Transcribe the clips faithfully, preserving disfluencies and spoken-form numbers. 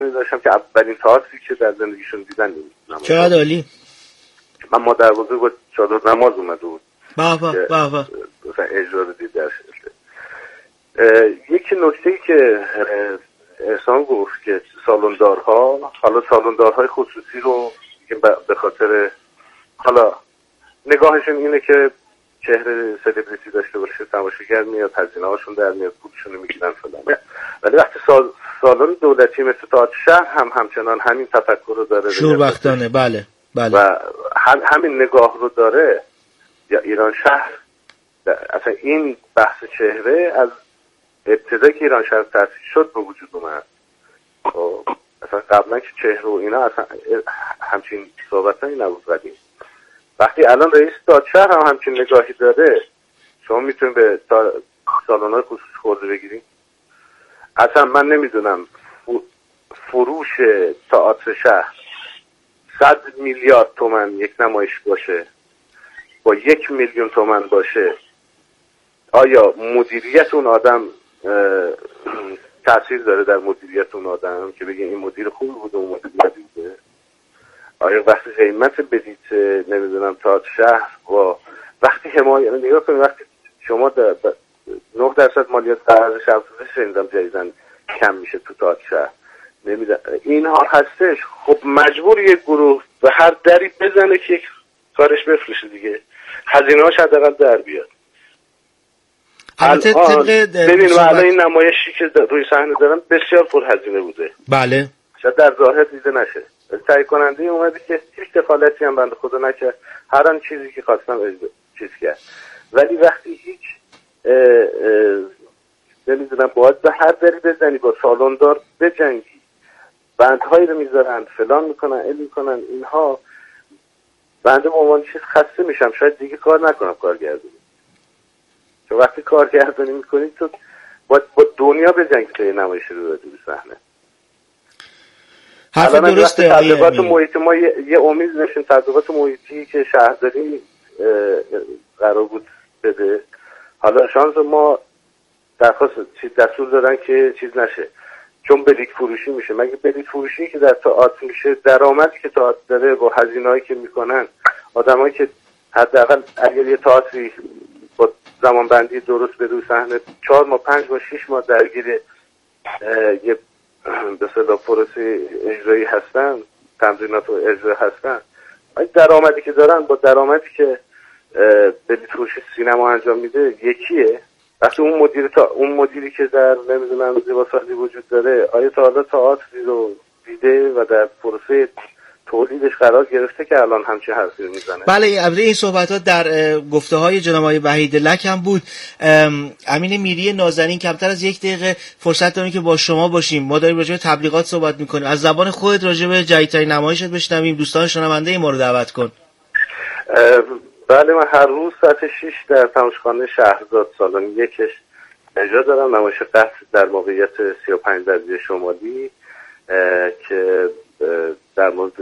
داشتم که اولین تئاتری که در زندگیشون دیدن نمیدونم. چقدر عالی. من مادر بزرگ با چادر نماز اومده بود. بابا بابا. مثلا اجرا رو دید درش. یکی نکته‌ای که احسان گفت که سالوندارها، حالا سالوندارهای خصوصی رو به خاطر حالا نگاهشون اینه که چهره سلبریتی داشته باشه، تماشاگر میاد، هزینه هاشون در میاد، پولشون رو میگیرن فلان. ولی وقتی سال سالن دولتی مثل تئاتر شهر هم همچنان همین تفکر رو داره، شوربختانه. بله بله. و هم همین نگاه رو داره. یا ایران شهر اصلا این بحث چهره از ابتدایی که ایران شهر تأسیس شد به وجود اومد. اصلا قبلا که چهره و اینا اصلا همچین صحبتایی نبود. ولی وقتی الان رئیس داد شهر هم همچین نگاهی داره، شما میتونید به سالن‌های خصوصی خورده بگیریم. اصلا من نمیدونم فروش تئاتر شهر صد میلیارد تومن یک نمایش باشه با یک میلیون تومن باشه، آیا مدیریت اون آدم تأثیر داره در مدیریت اون آدم که بگه این مدیر خوب بود و اون مدیر بدی بوده؟ آیا وقتی قیمت بدید نمیدونم تئاتر شهر و وقتی حمایت نگاه کنید، وقتی شما در نه درصد مالیات قرض شهرداری شنیدم جدیداً کم میشه تو تئاتر شهر، نمیدونم اینها هستش. خب مجبور یک گروه به هر دری بزنه که یک کارش بفروشه دیگه، هزینه هاش حداقل در بیاد. البته ببین الان این نمایشی که روی صحنه دارم بسیار پر هزینه بوده. بله. شاید در ظاهر دیده نشه. تهیه کننده اومده که هیچ دخالتی هم بنده خدا نکرد، هر آن چیزی که خواستم چیز کرد. ولی وقتی هیچ نمیدونم باید به هر دری بزنی، با سالوندار بجنگی، بندهایی رو میذارن فلان میکنن این میکنن، اینها بنده به عنوان چیز خسته میشم، شاید دیگه کار نکنم کارگردانی. چون وقتی کارگردانی میکنی تو باید با دنیا بجنگی تا یه نمایش رو بردی به صحنه. حرف درسته. تبلیغات محیطی ما یه, یه امید نشون، تبلیغات محیطی که شهرداری قرار بود بده، حالا شانس ما درخواست دستور دادن که چیز نشه چون بلیت فروشی میشه. مگه بلیت فروشی که در تئاتر میشه، درآمدی که تئاتر داره با هزینه‌ای که میکنن آدمایی که حداقل اگر یه تئاتری با زمان بندی درست به روی صحنه چهار ماه پنج ماه شش ماه درگیر یه به اصطلاح پروسه اجرایی هستن، تمرینات و اجرا هستن، این درآمدی که دارن با درآمدی که بلیت فروشی سینما انجام میده یکیه. وقتی اون مدیر تا اون مدیری که در نمیدونم زیباسازی وجود داره، آیا تا حالا تئاتری رو دیده و در پروسه تولیدش قرار گرفته که الان همچین حرفی رو میزنه؟ بله، البته این صحبت‌ها در گفته های جناب آقای وحید لک هم بود. امین میری نازنین، کمتر از یک دقیقه فرصت داریم که با شما باشیم. ما داریم راجع به تبلیغات صحبت میکنیم، از زبان خودت راجع به جدیدترین نمایشت بشنویم. دوستان شنونده ما رو دعوت کن. بله، من هر روز ساعت شش در تماشاخانه شهرزاد سالن یکش اجرا دارم، نمایش قتل در موقعیت سی و پنج درجه شمالی که در مورد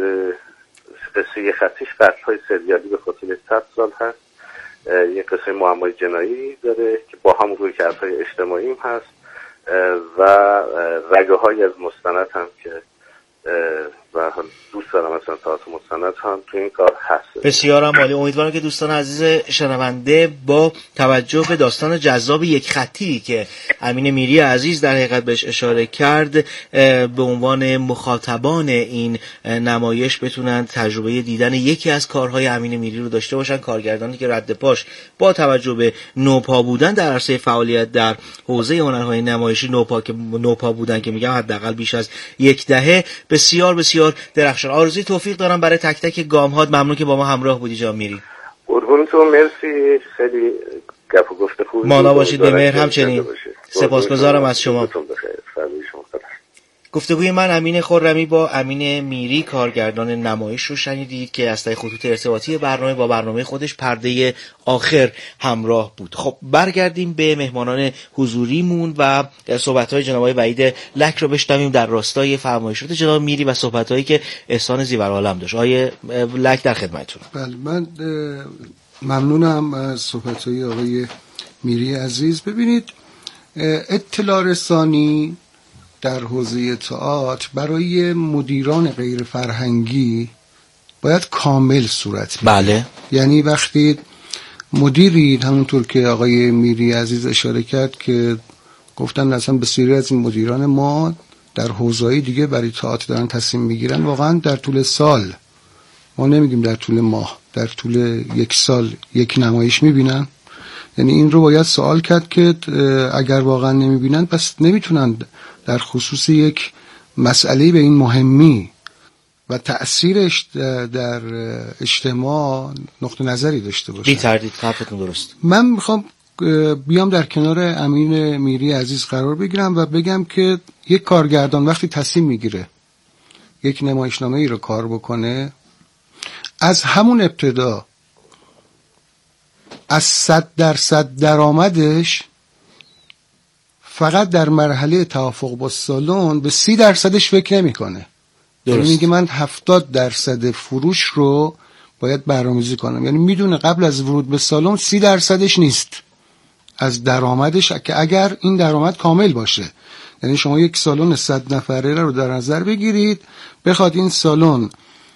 قصه خطیش قتل های سریالی به خاطر صد سال هست. یک قصه معمای جنایی داره که با همون روی کردهای اجتماعی هم هست و رگه های از مستند هم که و دوست دارم مثلا تئاتر مستند هم تو این کار هست. بسیار هم عالی. امیدوارم که دوستان عزیز شنونده با توجه به داستان جذاب یک خطی که امین میری عزیز در حقیقت بهش اشاره کرد به عنوان مخاطبان این نمایش بتونن تجربه دیدن یکی از کارهای امین میری رو داشته باشن. کارگردانی که رد پاش با توجه به نوپا بودن در عرصه فعالیت در حوزه هنرهای نمایشی نوپا که نوپا بودن که میگم حداقل بیش از یک دهه، بسیار بسیار درخشان. آرزوی توفیق دارم برای تک تک گام‌هات. ممنون که با ما همراه بودی جان میری. قربونتون، مرسی، خیلی گپ و گفت خوبی. مانا باشید، به مهر همچنین. سپاسگزارم از شما. گفتگوی من امین خرمی با امین میری کارگردان نمایش رو شنیدید که از طریق خطوط ارتباطی برنامه با برنامه خودش پرده آخر همراه بود. خب برگردیم به مهمانان حضوریمون و صحبت‌های جناب آقای وحید لک رو بشنویم در راستای فرمایشات جناب میری و صحبت‌هایی که احسان زیورعالم داشت. آقای لک در خدمتتون. بله، من ممنونم از صحبت‌های آقای میری عزیز. ببینید، اطلاع رسانی در حوزه تئاتر برای مدیران غیر فرهنگی باید کامل صورت بگیره. بله. یعنی وقتی مدیری، همونطور که آقای میری عزیز اشاره کرد که گفتن اصلا بسیاری از این مدیران ما در حوزه‌های دیگه برای تئاتر دارن تصمیم میگیرن، واقعا در طول سال، ما نمیگیم در طول ماه، در طول یک سال یک نمایش میبینن. یعنی این رو باید سوال کرد که اگر واقعا نمیبینن پس نمیتونن در خصوص یک مسئله به این مهمی و تأثیرش در اجتماع نقطه نظری داشته باشه. بی تردید، حرفتون درست. من میخوام بیام در کنار امین میری عزیز قرار بگیرم و بگم که یک کارگردان وقتی تصمیم میگیره یک نمایشنامه ای رو کار بکنه، از همون ابتدا از صد درصد درآمدش فقط در مرحله توافق با سالن به سی درصدش فکر نمیکنه. یعنی میگه من هفتاد درصد فروش رو باید برنامه‌ریزی کنم. یعنی میدونه قبل از ورود به سالن سی درصدش نیست از درآمدش، که اگر این درآمد کامل باشه. یعنی شما یک سالن صد نفره رو در نظر بگیرید، بخواد این سالن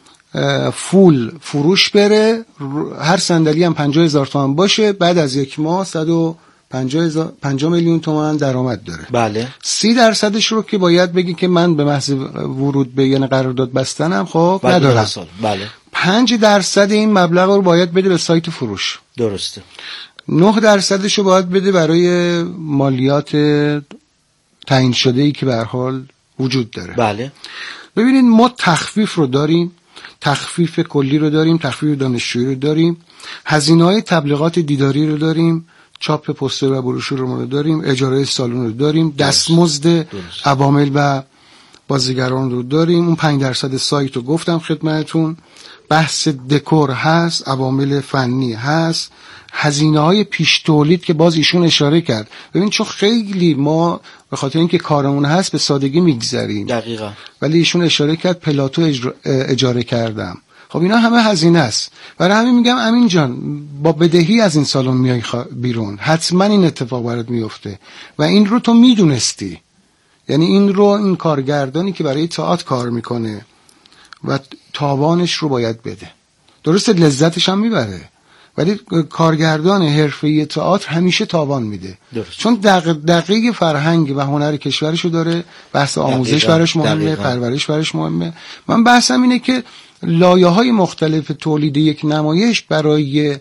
فول فروش بره، هر صندلی هم پنجاه هزار تومان باشه، بعد از یک ماه صد و پنجاه میلیون تومان درآمد داره. بله. سی درصدش رو که باید بگی که من به محض ورود به یعنی قرارداد بستنم خب ندارم. بله. پنج درصد این مبلغ رو باید بده به سایت فروش. درسته. نه درصدش رو باید بده برای مالیات تعیین شده ای که به هر حال وجود داره. بله. ببینید ما تخفیف رو داریم، تخفیف کلی رو داریم، تخفیف دانشجویی رو داریم، هزینه‌های تبلیغات دیداری رو داریم، چاپ پوستر و بروشور رو داریم، اجاره سالن رو داریم، دستمزد عوامل و بازیگران رو داریم، اون پنج درصد سایت رو گفتم خدمتتون، بحث دکور هست، عوامل فنی هست، هزینه‌های پیش تولید که باز ایشون اشاره کرد. ببین چون خیلی ما به خاطر اینکه کارمون هست به سادگی میگذریم. دقیقاً. ولی ایشون اشاره کرد پلاتو اجاره کردم. خب اینا همه هزینه است. برای همین میگم امین جان با بدهی از این سالن میای بیرون، حتما این اتفاق برات میفته و این رو تو میدونستی. یعنی این رو این کارگردانی که برای تئاتر کار میکنه و تاوانش رو باید بده. درسته لذتش هم میبره، ولی کارگردان حرفه‌ای تئاتر همیشه تاوان میده. درست. چون دق دقیق فرهنگ و هنر کشورشو داره، بحث آموزش براش مهمه، پرورش براش مهمه. من بحثم اینه که لایه‌های مختلف تولید یک نمایش برای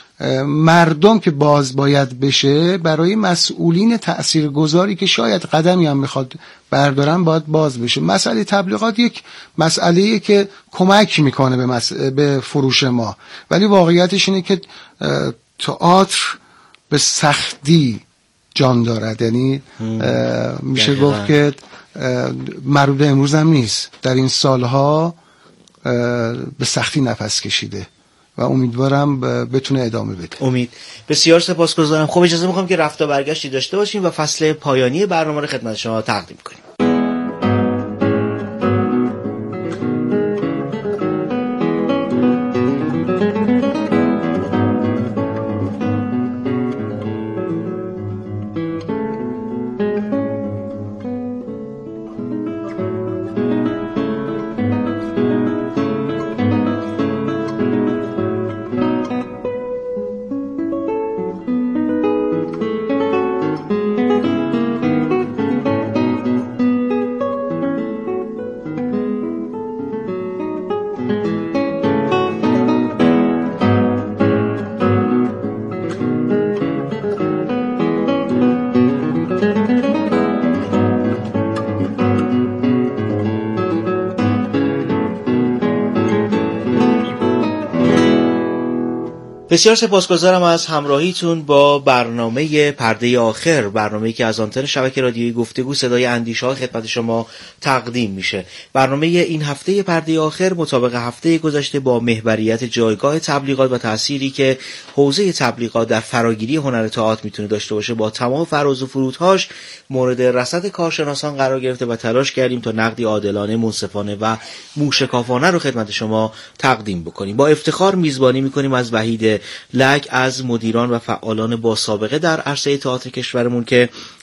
مردم که باز باید بشه، برای مسئولین تاثیرگذاری که شاید قدمی هم میخواد بردارن باید باز بشه. مسئله تبلیغات یک مسئله‌ایه که کمک میکنه به, مس... به فروش ما، ولی واقعیتش اینه که تئاتر به سختی جان دارد. یعنی میشه گفت که مربوط امروز هم نیست، در این سالها به سختی نفس کشیده و امیدوارم بتونه ادامه بده. امید. بسیار سپاسگزارم. خب اجازه میخوام که رفت و برگشتی داشته باشیم و فصل پایانی برنامه رو خدمت شما تقدیم کنیم. بسیار سپاسگزارم از همراهیتون با برنامه پرده آخر، برنامه‌ای که از آنتن شبکه رادیویی گفتگو صدای اندیشه‌ها خدمت شما تقدیم میشه. برنامه این هفته پرده آخر مطابق هفته گذشته با محوریت جایگاه تبلیغات و تأثیری که حوزه تبلیغات در فراگیری هنر تئاتر میتونه داشته باشه با تمام فراز و فرودهاش مورد رصد کارشناسان قرار گرفته و تلاش کردیم تا نقدی عادلانه، منصفانه و موشکافانه رو خدمت شما تقدیم بکنیم. با افتخار میزبانی میکنیم از وحید لک، از مدیران و فعالان با سابقه در عرصه تئاتر کشورمون که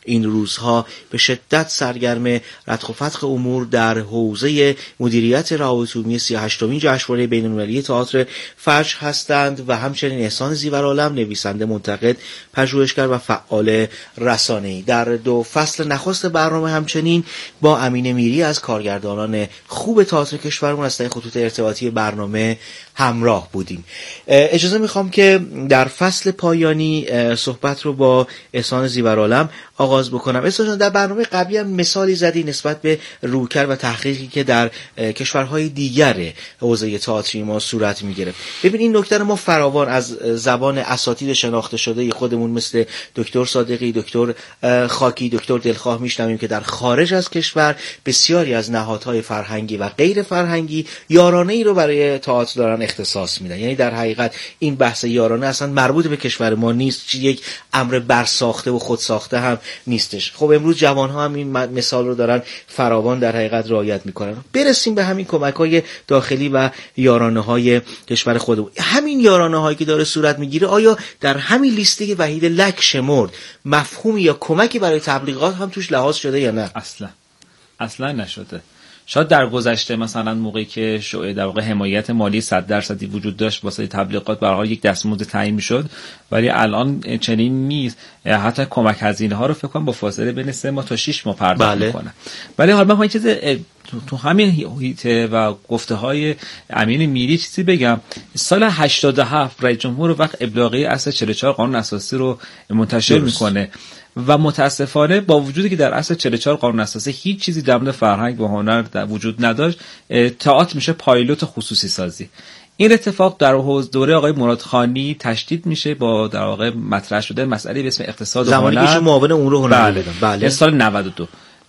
این روزها به شدت سرگرم ردخ و فتق امور در حوزه مدیریت روابط عمومی سی و هشتمین جشنواره بین‌المللی تئاتر فجر هستند و همچنین احسان زیورعالم، نویسنده، منتقد، پژوهشگر و فعال رسانه‌ای. در دو فصل نخست برنامه همچنین با امین میری از کارگردانان خوب تئاتر کشورمون از طریق خطوط ارتباطی برنامه همراه بودیم. اجازه میخوام که در فصل پایانی صحبت رو با احسان زیورعالم آغاز بکنم. احسان، در برنامه قبلی هم مثالی زدی نسبت به رویکرد و تحقیقی که در کشورهای دیگر حوزه تئاتری ما صورت میگیره. ببین این نکته رو ما فراوان از زبان اساتید شناخته شده خودمون مثل دکتر صادقی، دکتر خاکی، دکتر دلخواه میشنویم که در خارج از کشور بسیاری از نهادهای فرهنگی و غیر فرهنگی یارانه ای رو برای تئاتر دارن اختصاص میدن. یعنی در حقیقت این بحث یارانه اصلا مربوط به کشور ما نیست، چه یک امر برساخته و خودساخته هم نیستش. خب امروز جوان‌ها هم این مثال رو دارن فراوان در حقیقت رعایت میکنن. برسیم به همین کمک‌های داخلی و یارانه‌های کشور خودمون. همین یارانه‌هایی که داره صورت میگیره آیا در همین لیسته وحید لک شمرد مفهومی یا کمکی برای تبلیغات هم توش لحاظ شده یا نه؟ اصلا اصلا نشده. شاید در گذشته مثلا موقعی که شوئه در واقع حمایت مالی صد درصدی وجود داشت واسه تبلیغات به هر حال یک دستمزد تعیین میشد، ولی الان چنین نیست. حتی کمک هزینه ها رو فکر کنم با فاصله بین سه ماه تا شش ماه پرداخت بله. میکنن. ولی حالا من این چیز تو, تو همین هیته و گفته های امین میری چیزی بگم. سال هشتاد و هفت رئیس جمهور وقت ابلاغیه اصل چهل و چهار قانون اساسی رو منتشر درست. میکنه و متاسفانه با وجودی که در اصل چهل و چهار قانون اساسی هیچ چیزی در مورد فرهنگ و هنر در وجود نداشت، تئاتر میشه پایلوت خصوصی سازی. این اتفاق در حوزه دوره آقای مرادخانی تشدید میشه با در واقع مطرح شده مسئله به اسم اقتصاد هنر، زمانی که معاون امور هنر بودن. بله. سال نود و دو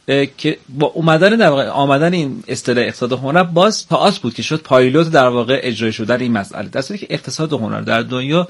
که با اومدن در واقع آمدن این اصطلاح اقتصاد هنر باز تئاتر بود که شد پایلوت در واقع اجرای شدن این مسئله. در صورتی که اقتصاد هنر در دنیا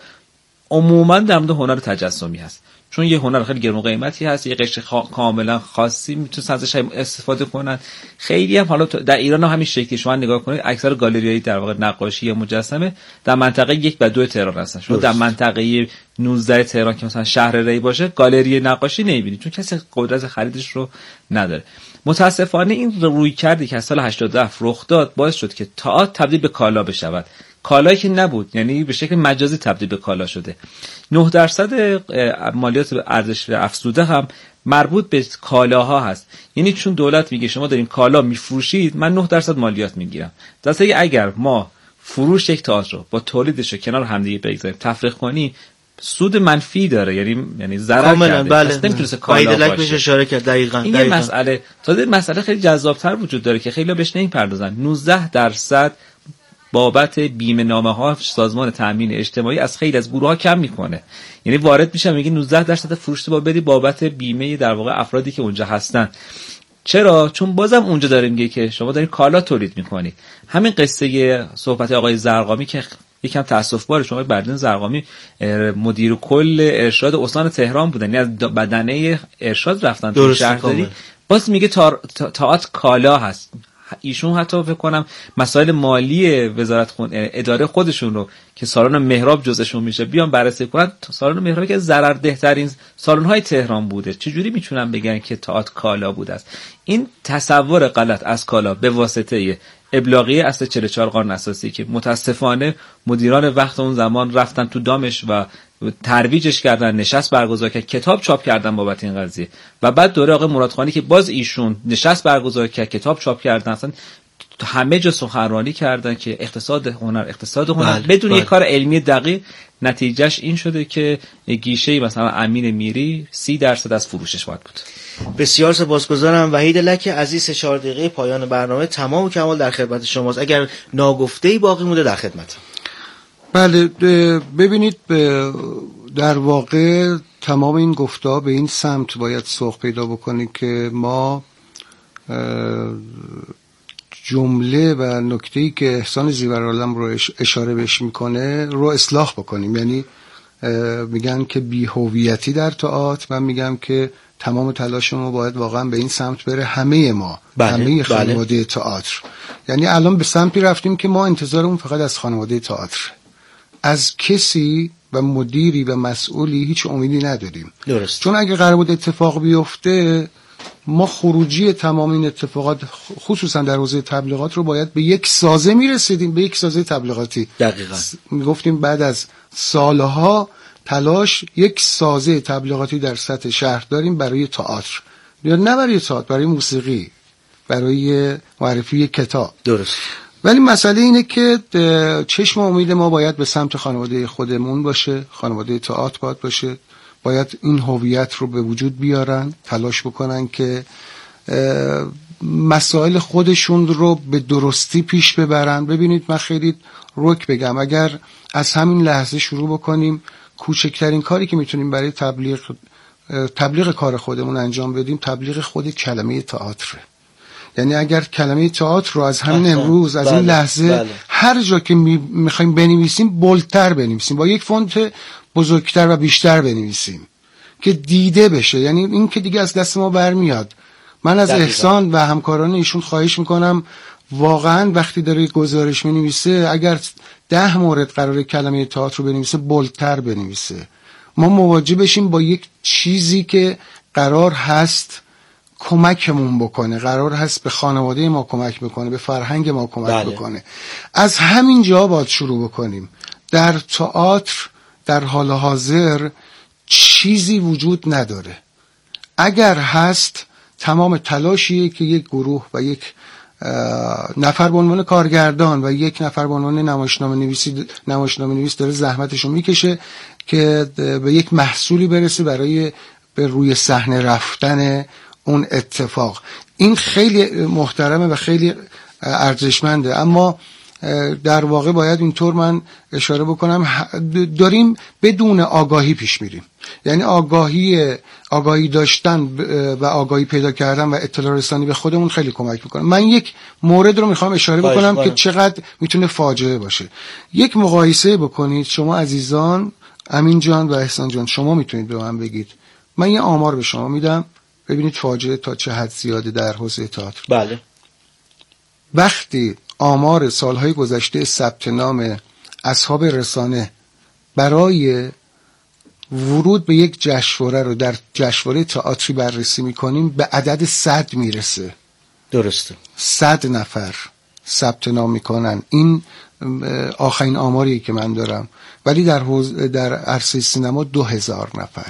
عموما در مورد هنر تجسمی هست، چون یه هنر خیلی گرون قیمتی هست، یه قشر خا... کاملا خاصی میتونن ازش استفاده کنن. خیلی هم حالا در ایران هم همین شکلی شما نگاه کنید اکثر گالری‌های در واقع نقاشی یا مجسمه در منطقه یک و دو تهران هستن. شما در منطقه نوزده تهران که مثلا شهر ری باشه گالری نقاشی نمیبینید چون کسی قدرت خریدش رو نداره. متاسفانه این روی کردی که از سال هشتاد و هفت رخ داد باعث شد که تئاتر تبدیل به کالا بشود. کالایی که نبود، یعنی به شکل مجازی تبدیل به کالا شده. نه درصد مالیات ارزش افزوده هم مربوط به کالاها هست. یعنی چون دولت میگه شما دارین کالا میفروشید من نه درصد مالیات میگیرم. درسته اگر ما فروش یک تئاتر رو با تولیدش رو کنار همدیگه بگذاریم تفریق کنی سود منفی داره، یعنی یعنی ضرر کرده. بله. نمیتونه کالا باشه. اشاره کرد دقیقاً. این دقیقاً. یه مسئله تازه مسئله خیلی جذاب‌تر وجود داره که خیلی‌ها بهش نمیپردازن. نوزده درصد بابت بیمه نامه ها سازمان تامین اجتماعی از خیلی از گروه ها کم میکنه. یعنی وارد میشه میگه نوزده درصد فروش با بدی بابت بیمه در واقع افرادی که اونجا هستن. چرا؟ چون بازم اونجا داره میگه که شما دارین کالا تولید میکنی. همین قصه صحبت آقای زرقامی که یکم تاسف باره، شما بردین زرقامی مدیر کل ارشاد استان تهران بودن، یعنی از بدنه ارشاد رفتن تو شهرداری، باز میگه تئاتر کالا هست. ایشون حتی فکر کنم مسائل مالی وزارت خون اداره خودشون رو که سالن مهراب جزشون میشه بیان بررسی کنن. سالن مهراب که ضرردهترین سالن‌های تهران بوده، چجوری میتونن بگن که تئاتر کالا بوده است؟ این تصور غلط از کالا به واسطه ابلاغیه اصل چهل و چهار قانون اساسی که متاسفانه مدیران وقت اون زمان رفتن تو دامش و ترویجش کردن، نشست برگزار کرد، کتاب چاپ کردن بابت این قضیه و بعد دوره آقای مرادخانی که باز ایشون نشست برگزار کرد، کتاب چاپ کردن، اصلا همه جا سخنرانی کردن که اقتصاد هنر اقتصاد هنر بله، بدون بله. یک کار علمی دقیق. نتیجهش این شده که گیشه مثلا امین میری سی درصد از فروشش باید بود. بسیار سپاسگزارم. وحید لک عزیز، چهار دقیقه پایان برنامه تمام و کمال در خدمت شماست. اگر ناگفته‌ای باقی مونده در خدمت. بله ببینید در واقع تمام این گفته‌ها به این سمت باید سوق پیدا بکنه که ما جمله و نکته‌ای که احسان زیورعالم رو اشاره بهش میکنه رو اصلاح بکنیم. یعنی میگن که بی‌هویتی در تئاتر، من میگم که تمام تلاش ما باید واقعا به این سمت بره، همه ما بله، همه خانواده بله. تئاتر. یعنی الان به سمتی رفتیم که ما انتظارمون فقط از خانواده تئاتر از کسی و مدیری و مسئولی هیچ امیدی نداریم. درست. چون اگه قرار بود اتفاق بیفته، ما خروجی تمام این اتفاقات خصوصا در حوزه تبلیغات رو باید به یک سازه میرسیدیم، به یک سازه تبلیغاتی. دقیقاً. میگفتیم بعد از سالها تلاش یک سازه تبلیغاتی در سطح شهر داریم برای تئاتر، یا نه برای تئاتر، برای موسیقی، برای معرفی کتاب. درست. ولی مسئله اینه که چشم امید ما باید به سمت خانواده خودمون باشه، خانواده تئاتر باید باشه، باید این هویت رو به وجود بیارن، تلاش بکنن که مسائل خودشون رو به درستی پیش ببرن. ببینید من خیلی رک بگم، اگر از همین لحظه شروع بکنیم کوچکترین کاری که میتونیم برای تبلیغ تبلیغ کار خودمون انجام بدیم، تبلیغ خود کلمه تئاتر. یعنی اگر کلمه تئاتر رو از همین امروز، از بله، این لحظه بله. هر جا که میخوایم بنویسیم بلندتر بنویسیم، با یک فونت بزرگتر و بیشتر بنویسیم که دیده بشه. یعنی این که دیگه از دست ما برمیاد. من از دقیقا. احسان و همکاران ایشون خواهش میکنم واقعا وقتی داره گزارش مینویسه، اگر ده مورد قراره کلمه تئاتر رو بنویسه، بلندتر بنویسه. ما مواجه بشیم با یک چیزی که قرار هست کمکمون بکنه، قرار هست به خانواده ما کمک بکنه، به فرهنگ ما کمک بله. بکنه. از همین جا باید شروع بکنیم. در تئاتر در حال حاضر چیزی وجود نداره. اگر هست تمام تلاشیه که یک گروه و یک نفر به عنوان کارگردان و یک نفر به عنوان نمایشنامه نویسی نمایشنامه نویس داره زحمتشو میکشه که به یک محصولی برسه برای به روی صحنه رفتن اون اتفاق. این خیلی محترمه و خیلی ارزشمنده، اما در واقع باید اینطور من اشاره بکنم داریم بدون آگاهی پیش میریم. یعنی آگاهی آگاهی داشتن و آگاهی پیدا کردن و اطلاع رسانی به خودمون خیلی کمک میکنه. من یک مورد رو میخوام اشاره بکنم باید. که چقدر میتونه فاجعه باشه. یک مقایسه بکنید شما عزیزان، امین جان و احسان جان، شما میتونید به من بگید، من یه آمار به شما میدم ببینید فاجعه تا چه حد زیاده در حوزه تئاتر. بله. وقتی آمار سالهای گذشته ثبت نام اصحاب رسانه برای ورود به یک جشنواره رو در جشنواره تئاتری بررسی میکنیم به عدد صد میرسه. درسته. صد نفر ثبت نام میکنن. این آخرین آماری که من دارم. ولی در حوز... در عرصه سینما دو هزار نفر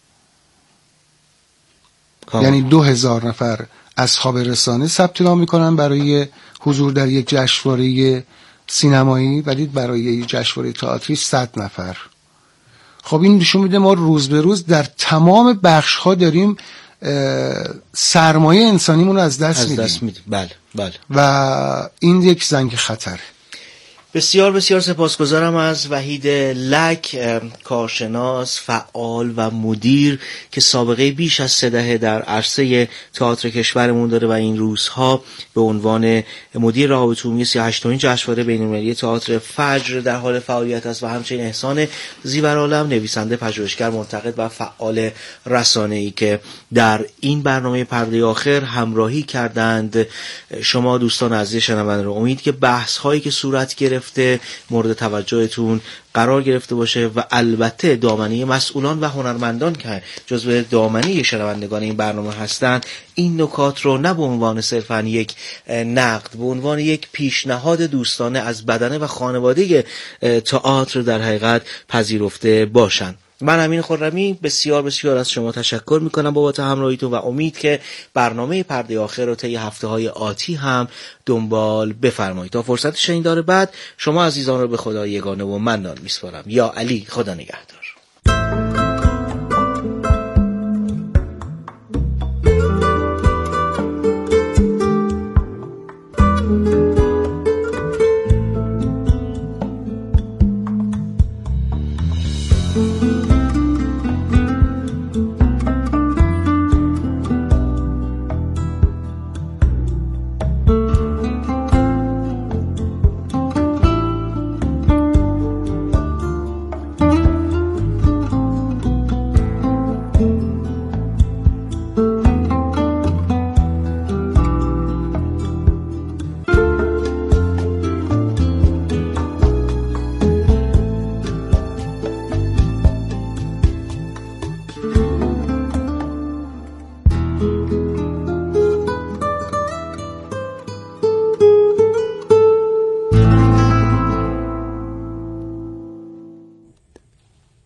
کام. یعنی دو هزار نفر اصحاب رسانه ثبت نام میکنن برای حضور در یک جشنواره سینمایی، ولی برای یک جشنواره تئاتری صد نفر. خب این نشون میده ما روز به روز در تمام بخش ها داریم سرمایه انسانیمون رو از دست از میدیم. دست میدیم. بله بله. و این یک زنگ خطره. بسیار بسیار سپاسگزارم از وحید لک، کارشناس، فعال و مدیر که سابقه بیش از سه دهه در عرصه تئاتر کشورمون داره و این روزها به عنوان مدیر روابط عمومی سی و هشتمین جشنواره بین‌المللی تئاتر فجر در حال فعالیت است. و همچنین احسان زیورعالم، نویسنده، پژوهشگر، منتقد و فعال رسانه‌ای که در این برنامه پرده آخر همراهی کردند. شما دوستان عزیز شنونده رو امید که بحث هایی که صورت گرفت مورد توجهتون قرار گرفته باشه و البته دامنه مسئولان و هنرمندان که جزو دامنه شنوندگان این برنامه هستند این نکات رو نه به عنوان صرفاً یک نقد، به عنوان یک پیشنهاد دوستانه از بدنه و خانواده تئاتر در حقیقت پذیرفته باشند. من امین خرمی بسیار بسیار از شما تشکر میکنم بابت همراهیتون و امید که برنامه پرده آخر رو طی هفته‌های آتی هم دنبال بفرمایید. تا فرصت شنیدار بعد شما عزیزان رو به خدای یگانه و منان میسپارم. یا علی، خدا نگهدار.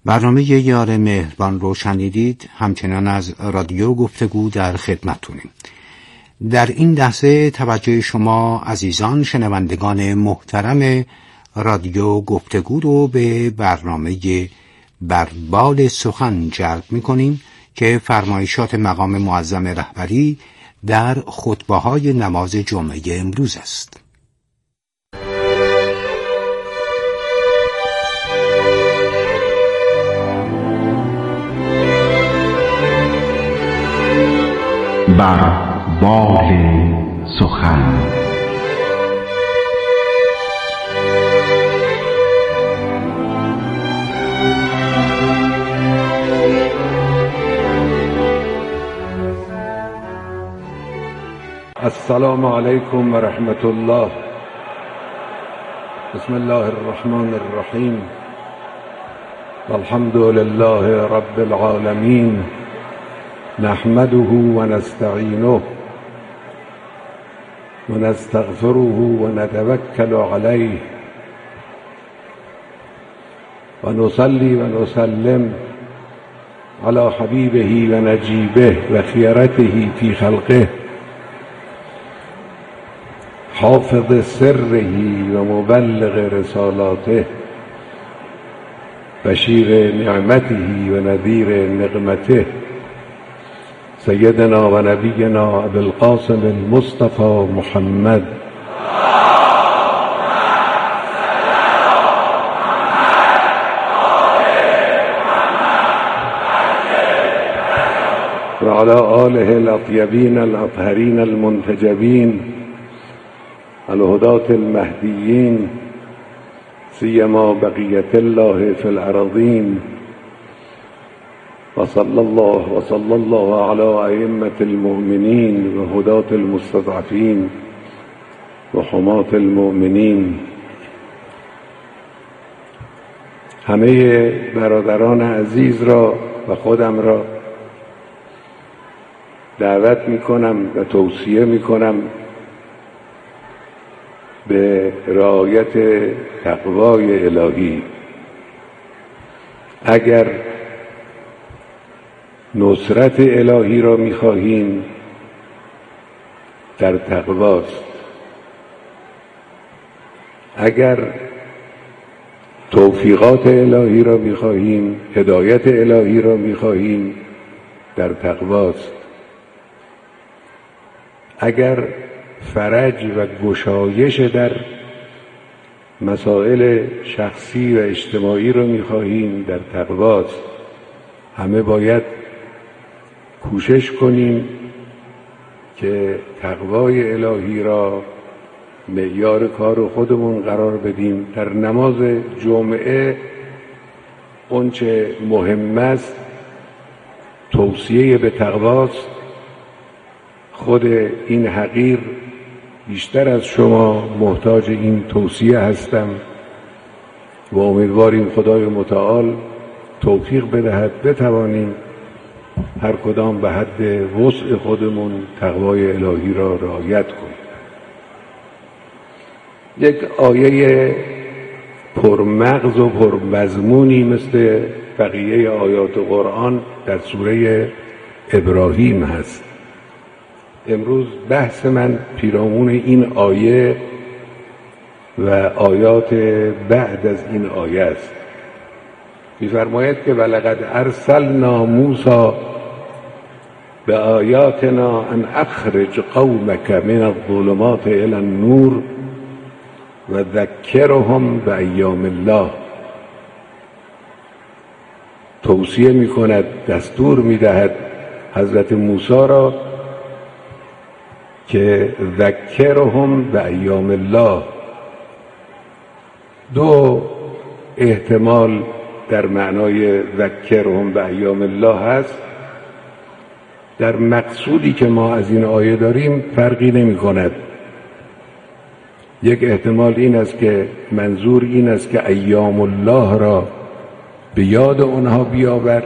برنامه یار مهربان رو شنیدید. همچنان از رادیو گفتگو در خدمتتونیم. در این لحظه توجه شما عزیزان شنوندگان محترم رادیو گفتگو رو به برنامه بر بال سخن جلب می‌کنیم که فرمایشات مقام معظم رهبری در خطبه‌های نماز جمعه امروز است. بر بال سخن. السلام علیکم و رحمت الله. بسم الله الرحمن الرحیم. والحمد لله رب العالمین. نحمده و نستعینه و نستغفره و نتوکل علیه و نصلی و نسلم علی حبیبه و نجیبه و خیرته فی خلقه حافظ سره و مبلغ رسالاته بشیر نعمته و نذیر نقمته سیدنا و نبینا ابی القاسم المصطفى محمد و علی آله الاطیبین الاطهرین المنتجبین الهداة المهدیین سیما بقیت الله فی الارضین و صلی الله و صلی الله علی ائمة المؤمنین و هداة المستضعفین و حماة المؤمنین. همه برادران عزیز را و خودم را دعوت می کنم و توصیه می کنم به رعایت تقوای الهی. اگر نصرت الهی را می‌خواهیم در تقواست. اگر توفیقات الهی را می‌خواهیم، هدایت الهی را می‌خواهیم، در تقواست. اگر فرج و گشایش در مسائل شخصی و اجتماعی را می‌خواهیم، در تقواست. همه باید کوشش کنیم که تقوای الهی را معیار کار خودمون قرار بدیم. در نماز جمعه اونچه مهم است توصیه به تقواست. خود این حقیر بیشتر از شما محتاج این توصیه هستم و امیدواریم خدای متعال توفیق بدهد بتوانیم هر کدام به حد وسع خودمون تقوای الهی را رعایت کنیم. یک آیه پرمغز و پرمضمونی مثل بقیه آیات قرآن در سوره ابراهیم هست. امروز بحث من پیرامون این آیه و آیات بعد از این آیه است. می‌فرماید که ولقد ارسلنا موسی بآیاتنا ان اخرج قومک من الظلمات الی النور و ذکرهم بایام الله. توصیه می‌کند، دستور می‌دهد حضرت موسی را که ذکرهم بایام الله. دو احتمال در معنای ذکرهم بایام الله هست. در مقصودی که ما از این آیه داریم فرقی نمی کند. یک احتمال این است که منظور این است که ایام الله را به یاد آنها بیاور.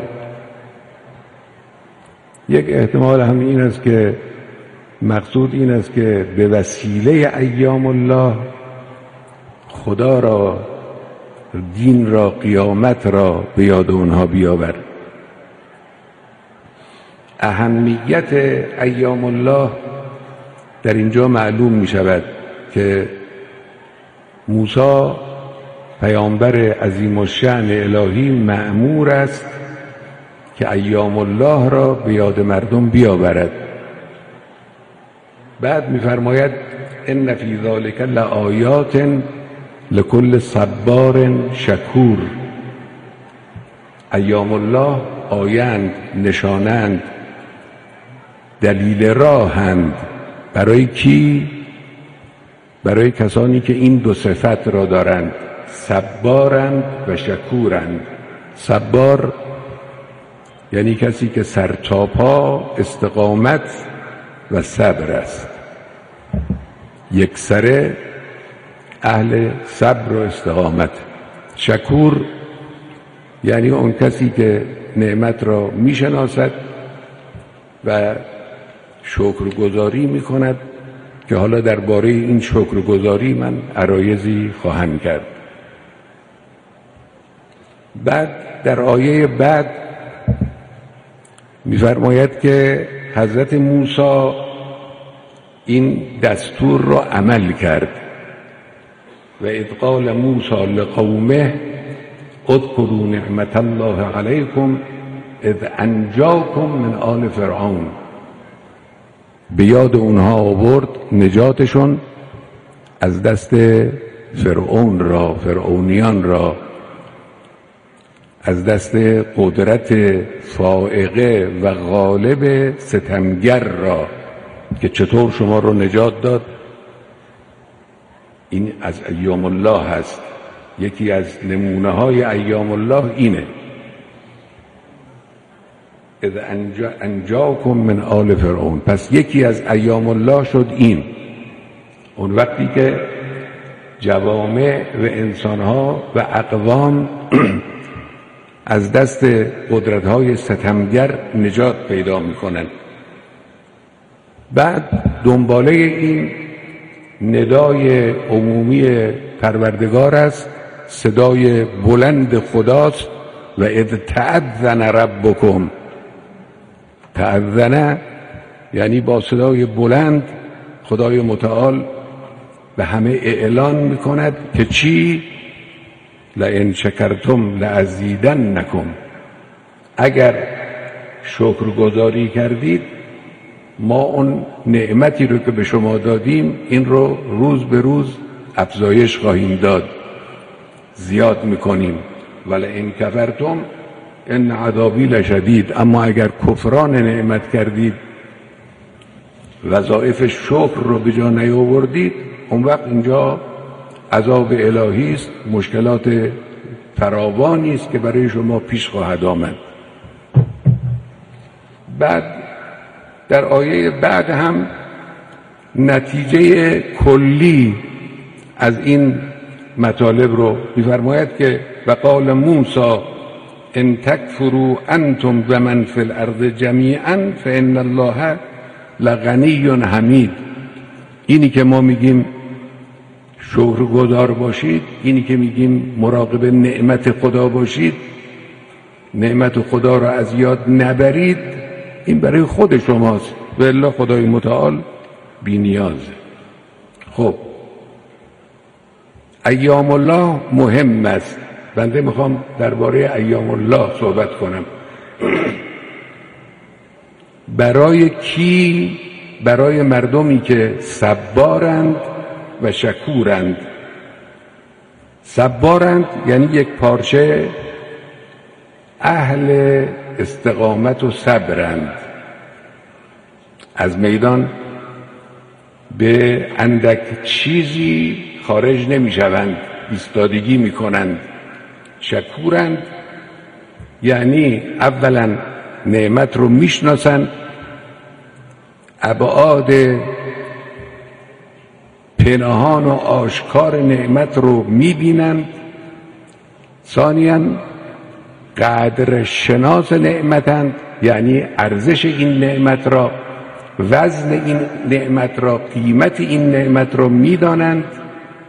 یک احتمال هم این است که مقصود این است که به وسیله ایام الله خدا را دین را، قیامت را به یاد اونها بیاور. اهمیت ایام الله در اینجا معلوم می شود که موسی پیامبر عظیم الشأن الهی مأمور است که ایام الله را به یاد مردم بیاورد. بعد می‌فرماید ان فی ذلک لآیات لکل صبار شکور. ایام الله آیند، نشانند، دلیل راهند. برای کی؟ برای کسانی که این دو صفت را دارند، صبارند و شکورند. صبار یعنی کسی که سرتاپا استقامت و صبر است، یک سره اهل صبر و استقامت. شکور یعنی اون کسی که نعمت را میشناسد و شکرگزاری میکند، که حالا درباره این شکرگزاری من عرایضی خواهم کرد. بعد در آیه بعد می‌فرماید که حضرت موسی این دستور را عمل کرد. و اذ قال موسی لقومه اذکروا نعمت الله علیکم اذ انجاکم من آل فرعون. به یاد اونها آورد نجاتشون از دست فرعون را، فرعونیان را، از دست قدرت فائقه و غالب ستمگر را. که چطور شما رو نجات داد؟ این از ایام الله هست. یکی از نمونه های ایام الله اینه، اذ انجا انجاکم من آل فرعون. پس یکی از ایام الله شد این، اون وقتی که جوامع و انسانها و اقوام از دست قدرت‌های ستمگر نجات پیدا می‌کنند. بعد دنباله این ندای عمومی پروردگار است، صدای بلند خداست. و اذ تأذن ربکم. تأذن یعنی با صدای بلند خدای متعال به همه اعلان می‌کند که چی؟ لئن شکرتم لأزیدنکم. اگر شکرگزاری کردید ما اون نعمتی رو که به شما دادیم این رو روز به روز افزایش خواهیم داد، زیاد میکنیم. ولئن کفرتم ان عذابی لشدید. اما اگر کفران نعمت کردید، وظایف شکر رو به جا نیاوردید، اون وقت اینجا عذاب الهی است، مشکلات فراوانی است که برای شما پیش خواهد آمد. بعد در آیه بعد هم نتیجه کلی از این مطالب رو می‌فرماید که وقال موسی ان تکفروا انتم و من فی الارض جمیعا فان الله لغنی حمید. اینی که ما میگیم شکرگزار باشید، اینی که میگیم مراقب نعمت خدا باشید، نعمت خدا را از یاد نبرید، این برای خود شماست. والله خدای متعال بی نیازه. خب ایام الله مهم است. بنده میخوام درباره ایام الله صحبت کنم. برای کی؟ برای مردمی که صبارند و شکورند. صبارند یعنی یک پارچه اهل استقامت و صبرند، از میدان به اندک چیزی خارج نمی شوند، ایستادگی می کنند. شکورند یعنی اولا نعمت رو می شناسند، ابعاد پنهان و آشکار نعمت رو می بینند. ثانیاً قدر شناس نعمتند، یعنی ارزش این نعمت را، وزن این نعمت را، قیمت این نعمت را می دانند.